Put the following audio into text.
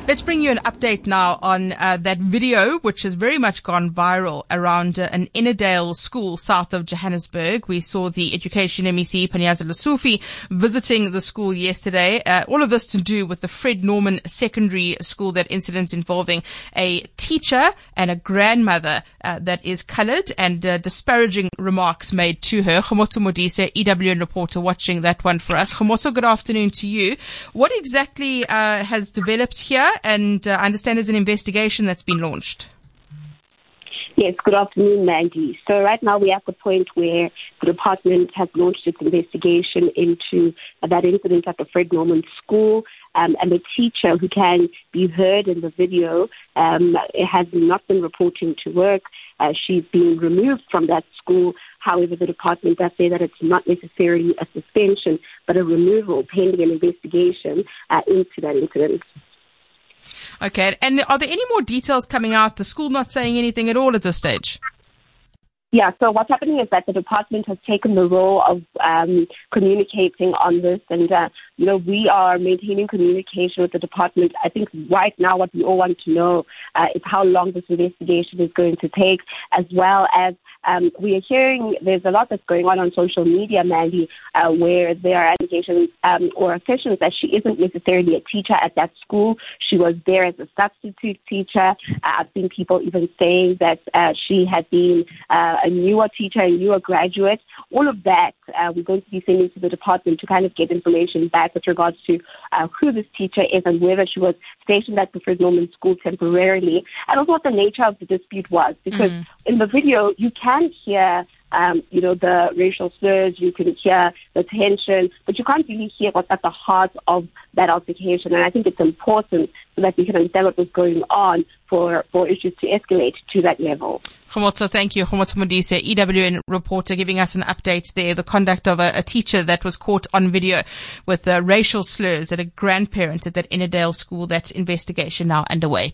Let's bring you an update now on that video, which has very much gone viral around an Innerdale school south of Johannesburg. We saw the Education MEC, Panyaza Lesufi, visiting the school yesterday. All of this to do with the Fred Norman Secondary School, that incident involving a teacher and a grandmother that is coloured, and disparaging remarks made to her. Khomotso Modise, EWN reporter, watching that one for us. Khomotso, good afternoon to you. What exactly has developed here? And I understand there's an investigation that's been launched. Yes, good afternoon, Mandy. So right now we're at the point where the department has launched its investigation into that incident at the Fred Norman School, and the teacher, who can be heard in the video, has not been reporting to work. She's been removed from that school. However, the department does say that it's not necessarily a suspension, but a removal pending an investigation into that incident. Okay, and are there any more details coming out? The school not saying anything at all at this stage? Yeah, so what's happening is that the department has taken the role of communicating on this, and we are maintaining communication with the department. I think right now what we all want to know is how long this investigation is going to take, as well as we are hearing there's a lot that's going on social media, Mandy, where there are allegations or assertions that she isn't necessarily a teacher at that school. She was there as a substitute teacher. I've seen people even saying that she had been a newer teacher, a newer graduate. All of that we're going to be sending to the department to kind of get information back with regards to who this teacher is and whether she was stationed at the Fred Norman School temporarily, and also what the nature of the dispute was. Because in the video, you can hear the racial slurs, you can hear the tension, but you can't really hear what's at the heart of that altercation. And I think it's important so that we can understand what was going on for issues to escalate to that level. Khomotso, thank you. Khomotso Modise, EWN reporter, giving us an update there. The conduct of a teacher that was caught on video with racial slurs at a grandparent at that Innerdale school. That investigation now underway.